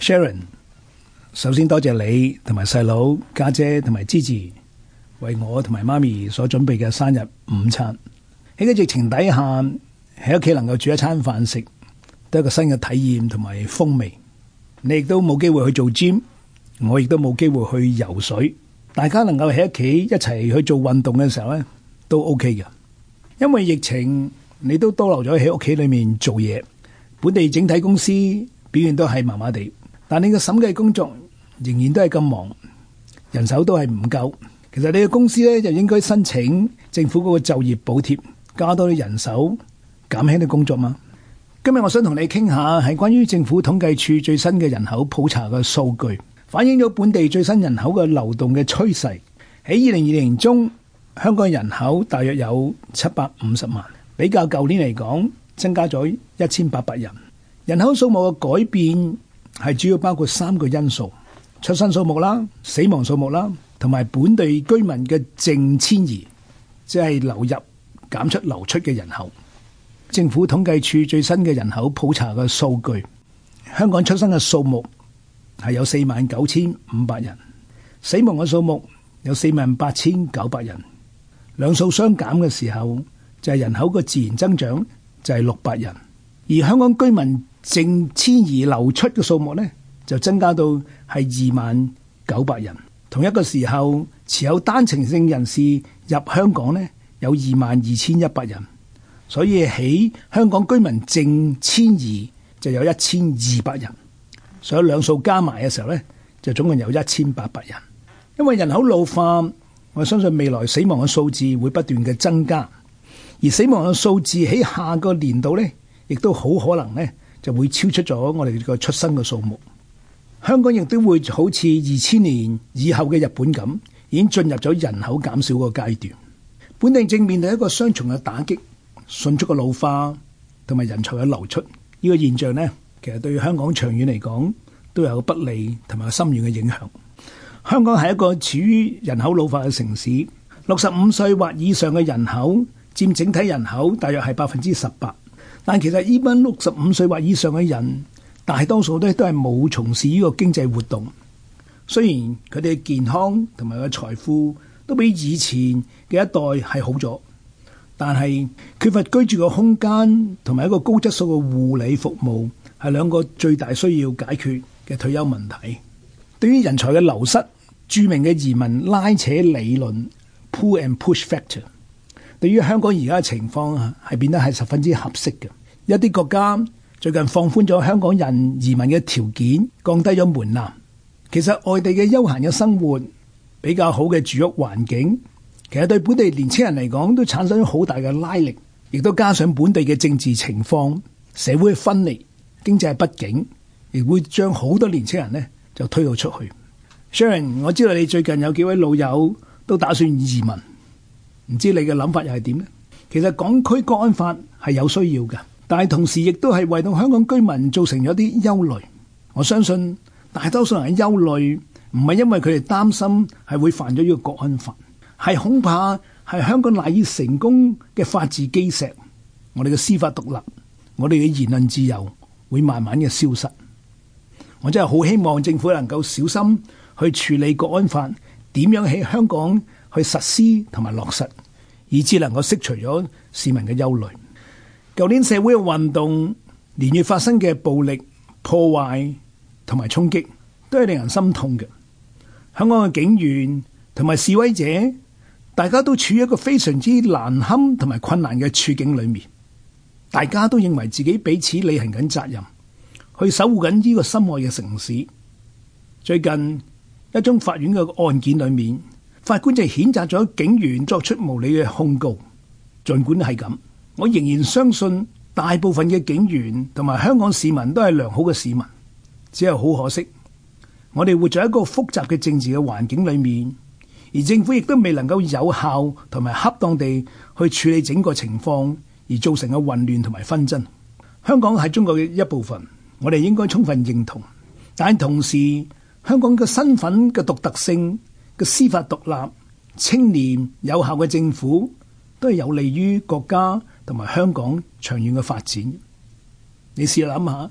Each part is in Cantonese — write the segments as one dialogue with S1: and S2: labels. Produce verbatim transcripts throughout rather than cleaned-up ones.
S1: Sharon， 首先多謝你同埋細佬、家姐同埋芝芝為我同埋媽咪所準備嘅生日午餐。喺個疫情底下，喺屋企能夠煮一餐飯食，都係一個新嘅體驗同埋風味。你亦都冇機會去做 gym， 我亦都冇機會去游水。大家能夠喺屋企一齊去做運動嘅時候咧，都 OK 嘅。因為疫情，你都多留咗喺屋企裏面做嘢，本地整體公司表現都係麻麻地，但你嘅審計工作仍然都係咁忙，人手都係唔夠。其實你嘅公司咧就應該申請政府嗰個就業補貼，加多啲人手，減輕啲工作嘛。今日我想同你傾下係關於政府統計處最新嘅人口普查嘅數據，反映咗本地最新人口嘅流動嘅趨勢。喺二零二零年中，香港人口大約有七百五十萬，比較舊年嚟講增加咗一千八百人。人口數目嘅改變係主要包括三個因素：出生數目啦、死亡數目啦，同埋本地居民嘅淨遷移，即係流入減出流出嘅人口。政府統計處最新嘅人口普查嘅數據，香港出生嘅數目係有四萬九千五百人，死亡嘅數目有四萬八千九百人。兩數相減嘅時候，就係人口嘅自然增長就係六百人，而香港居民淨遷移流出嘅數目呢，就增加到係二萬九百人。同一個時候，持有單程證人士入香港呢，有二萬二千一百人。所以喺香港居民淨遷移就有一千二百人，所以兩數加埋嘅時候呢，就總共有一千八百人。因為人口老化，我相信未來死亡嘅數字會不斷嘅增加，而死亡嘅數字喺下個年度呢，亦都好可能呢就會超出咗我哋個出生嘅數目。香港亦都會好似二千年以後嘅日本咁，已經進入咗人口減少個階段。本地正面對一個雙重嘅打擊。迅速嘅老化同埋人才嘅流出，呢個現象呢，其實對香港長遠嚟講都有不利同埋深遠嘅影響。香港係一個處於人口老化嘅城市，六十五歲或以上嘅人口佔整體人口大約係百分之十八，但其實呢班六十五歲或以上嘅人，大多數都都係冇從事呢個經濟活動。雖然佢哋嘅健康同埋個財富都比以前嘅一代係好咗，但係缺乏居住嘅空間同埋一個高質素嘅護理服務，係兩個最大需要解決嘅退休問題。對於人才嘅流失，著名嘅移民拉扯理論 pull and push factor， 對於香港而家嘅情況係變得係十分之合適嘅。一啲國家最近放寬咗香港人移民嘅條件，降低咗門檻。其實外地嘅休閒嘅生活，比較好嘅住屋環境，其實對本地年青人嚟講都產生咗好大嘅拉力，亦都加上本地嘅政治情況、社會嘅分裂、經濟不景，亦會將好多年青人呢就推到出去。Sharon， 我知道你最近有幾位老友都打算移民，唔知你嘅諗法又係點呢？其實港區國安法係有需要嘅，但係同時亦都係為到香港居民造成咗啲憂慮。我相信大多數人嘅憂慮唔係因為佢哋擔心係會犯咗呢個國安法，係恐怕係香港賴以成功嘅法治基石，我哋嘅司法獨立，我哋嘅言論自由會慢慢嘅消失。我真係好希望政府能夠小心去處理國安法，點樣喺香港去實施同埋落實，以致能夠釋除咗市民嘅憂慮。舊年社會嘅運動，連月發生嘅暴力破壞同埋衝擊，都係令人心痛嘅。香港嘅警員同埋示威者，大家都處於一個非常之難堪同埋困難嘅處境裏面，大家都認為自己彼此履行緊責任，去守護緊呢個心愛嘅城市。最近一宗法院嘅案件裏面，法官就譴責咗警員作出無理嘅控告。儘管係咁，我仍然相信大部分嘅警員同埋香港市民都係良好嘅市民，只係好可惜，我哋活在一個複雜嘅政治嘅環境裏面，而政府亦都未能夠有效同埋恰當地去處理整個情況，而造成嘅混亂同埋紛爭。香港係中國嘅一部分，我哋應該充分認同，但同時香港嘅身份嘅獨特性、嘅司法獨立、清廉有效嘅政府，都係有利於國家同埋香港長遠嘅發展。你試諗下，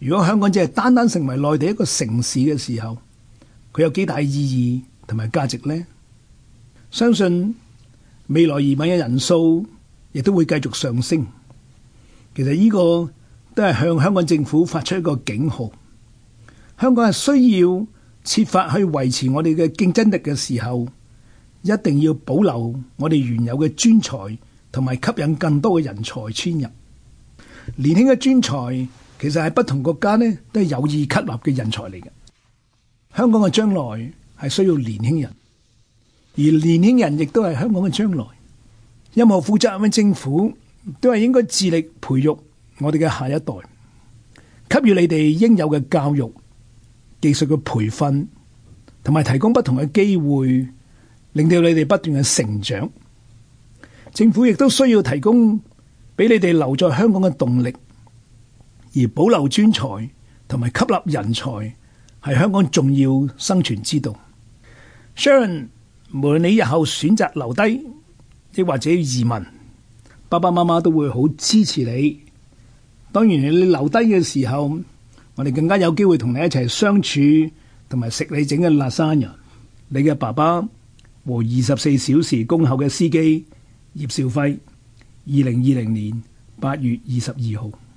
S1: 如果香港只係單單成為內地一個城市嘅時候，佢有幾大意義同埋價值呢？相信未來移民嘅人數亦都會繼續上升。其實呢個都係向香港政府發出一個警號。香港係需要設法去維持我哋嘅競爭力嘅時候，一定要保留我哋原有嘅專才，同埋吸引更多嘅人才遷入。年輕嘅專才其實係不同國家呢都係有意吸納嘅人才嚟嘅。香港嘅將來係需要年輕人，而年輕人亦都係香港嘅將來。任何負責任嘅政府都係應該致力培育我哋嘅下一代，給予你哋應有嘅教育、技術嘅培訓，同埋提供不同嘅機會，令到你哋不斷嘅成長。政府亦都需要提供俾你哋留在香港嘅動力，而保留專才同埋吸納人才係香港重要生存之道。Sharon， 無論你日後選擇留低，亦或者移民，爸爸媽媽都會好支持你。當然，你留低嘅時候，我哋更加有機會同你一齊相處，同埋食你整嘅辣沙人。你嘅爸爸和二十四小時恭候嘅司機葉兆輝，二零二零年八月二十二號。